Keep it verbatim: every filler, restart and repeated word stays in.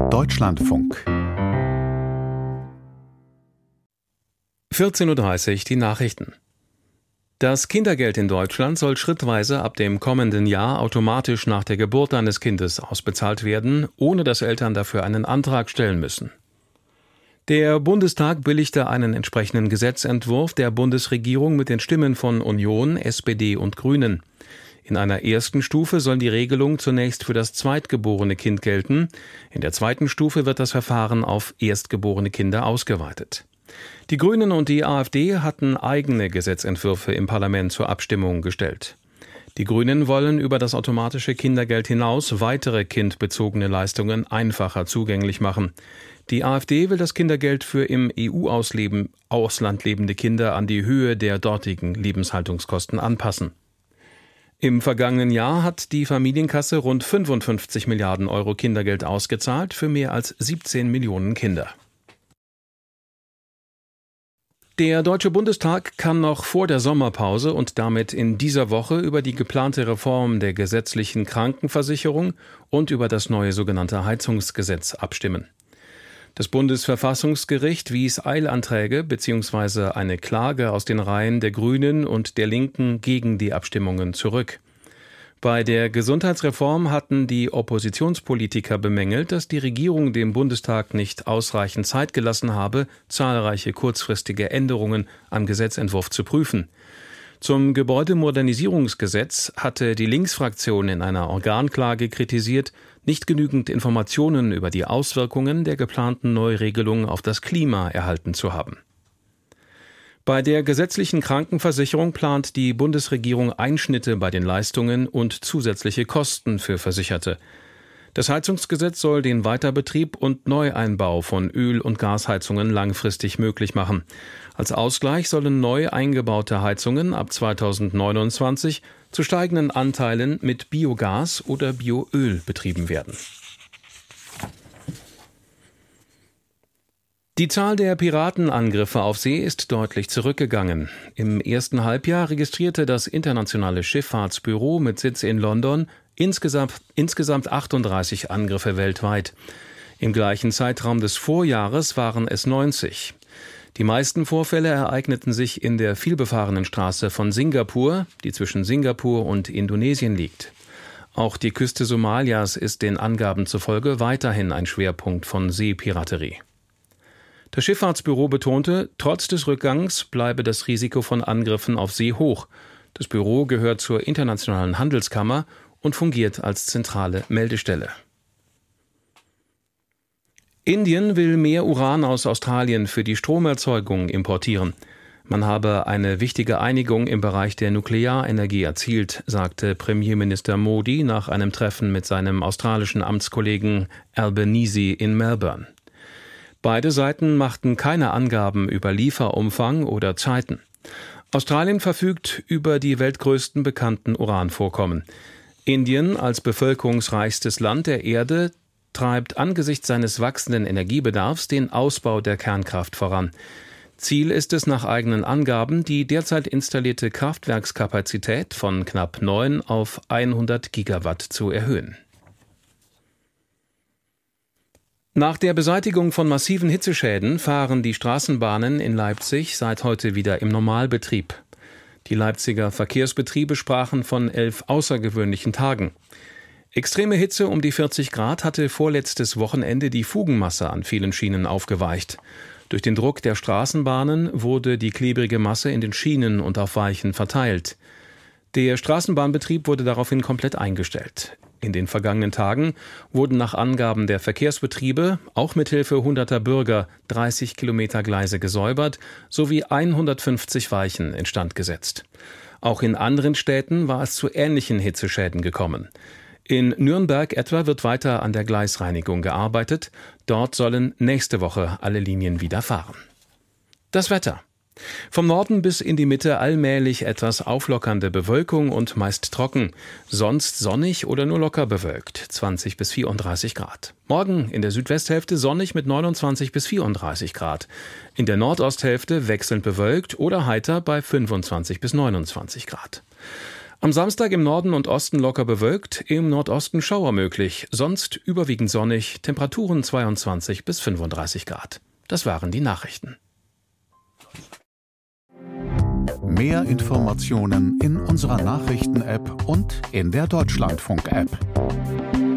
Deutschlandfunk. vierzehn Uhr dreißig, die Nachrichten. Das Kindergeld in Deutschland soll schrittweise ab dem kommenden Jahr automatisch nach der Geburt eines Kindes ausbezahlt werden, ohne dass Eltern dafür einen Antrag stellen müssen. Der Bundestag billigte einen entsprechenden Gesetzentwurf der Bundesregierung mit den Stimmen von Union, S P D und Grünen. In einer ersten Stufe soll die Regelung zunächst für das zweitgeborene Kind gelten. In der zweiten Stufe wird das Verfahren auf erstgeborene Kinder ausgeweitet. Die Grünen und die AfD hatten eigene Gesetzentwürfe im Parlament zur Abstimmung gestellt. Die Grünen wollen über das automatische Kindergeld hinaus weitere kindbezogene Leistungen einfacher zugänglich machen. Die AfD will das Kindergeld für im E U-Ausland lebende Kinder an die Höhe der dortigen Lebenshaltungskosten anpassen. Im vergangenen Jahr hat die Familienkasse rund fünfundfünfzig Milliarden Euro Kindergeld ausgezahlt für mehr als siebzehn Millionen Kinder. Der Deutsche Bundestag kann noch vor der Sommerpause und damit in dieser Woche über die geplante Reform der gesetzlichen Krankenversicherung und über das neue sogenannte Heizungsgesetz abstimmen. Das Bundesverfassungsgericht wies Eilanträge bzw. eine Klage aus den Reihen der Grünen und der Linken gegen die Abstimmungen zurück. Bei der Gesundheitsreform hatten die Oppositionspolitiker bemängelt, dass die Regierung dem Bundestag nicht ausreichend Zeit gelassen habe, zahlreiche kurzfristige Änderungen am Gesetzentwurf zu prüfen. Zum Gebäudemodernisierungsgesetz hatte die Linksfraktion in einer Organklage kritisiert, nicht genügend Informationen über die Auswirkungen der geplanten Neuregelung auf das Klima erhalten zu haben. Bei der gesetzlichen Krankenversicherung plant die Bundesregierung Einschnitte bei den Leistungen und zusätzliche Kosten für Versicherte. Das Heizungsgesetz soll den Weiterbetrieb und Neueinbau von Öl- und Gasheizungen langfristig möglich machen. Als Ausgleich sollen neu eingebaute Heizungen ab zweitausendneunundzwanzig zu steigenden Anteilen mit Biogas oder Bioöl betrieben werden. Die Zahl der Piratenangriffe auf See ist deutlich zurückgegangen. Im ersten Halbjahr registrierte das internationale Schifffahrtsbüro mit Sitz in London insgesamt, insgesamt achtunddreißig Angriffe weltweit. Im gleichen Zeitraum des Vorjahres waren es neunzig. Die meisten Vorfälle ereigneten sich in der vielbefahrenen Straße von Singapur, die zwischen Singapur und Indonesien liegt. Auch die Küste Somalias ist den Angaben zufolge weiterhin ein Schwerpunkt von Seepiraterie. Das Schifffahrtsbüro betonte, trotz des Rückgangs bleibe das Risiko von Angriffen auf See hoch. Das Büro gehört zur Internationalen Handelskammer und fungiert als zentrale Meldestelle. Indien will mehr Uran aus Australien für die Stromerzeugung importieren. Man habe eine wichtige Einigung im Bereich der Nuklearenergie erzielt, sagte Premierminister Modi nach einem Treffen mit seinem australischen Amtskollegen Albanese in Melbourne. Beide Seiten machten keine Angaben über Lieferumfang oder Zeiten. Australien verfügt über die weltgrößten bekannten Uranvorkommen. Indien als bevölkerungsreichstes Land der Erde treibt angesichts seines wachsenden Energiebedarfs den Ausbau der Kernkraft voran. Ziel ist es nach eigenen Angaben, die derzeit installierte Kraftwerkskapazität von knapp neun auf hundert Gigawatt zu erhöhen. Nach der Beseitigung von massiven Hitzeschäden fahren die Straßenbahnen in Leipzig seit heute wieder im Normalbetrieb. Die Leipziger Verkehrsbetriebe sprachen von elf außergewöhnlichen Tagen. Extreme Hitze um die vierzig Grad hatte vorletztes Wochenende die Fugenmasse an vielen Schienen aufgeweicht. Durch den Druck der Straßenbahnen wurde die klebrige Masse in den Schienen und auf Weichen verteilt. Der Straßenbahnbetrieb wurde daraufhin komplett eingestellt. In den vergangenen Tagen wurden nach Angaben der Verkehrsbetriebe, auch mithilfe hunderter Bürger, dreißig Kilometer Gleise gesäubert sowie hundertfünfzig Weichen instand gesetzt. Auch in anderen Städten war es zu ähnlichen Hitzeschäden gekommen. In Nürnberg etwa wird weiter an der Gleisreinigung gearbeitet. Dort sollen nächste Woche alle Linien wieder fahren. Das Wetter. Vom Norden bis in die Mitte allmählich etwas auflockernde Bewölkung und meist trocken. Sonst sonnig oder nur locker bewölkt, zwanzig bis vierunddreißig Grad. Morgen in der Südwesthälfte sonnig mit neunundzwanzig bis vierunddreißig Grad. In der Nordosthälfte wechselnd bewölkt oder heiter bei fünfundzwanzig bis neunundzwanzig Grad. Am Samstag im Norden und Osten locker bewölkt, im Nordosten Schauer möglich, sonst überwiegend sonnig, Temperaturen zweiundzwanzig bis fünfunddreißig Grad. Das waren die Nachrichten. Mehr Informationen in unserer Nachrichten-App und in der Deutschlandfunk-App.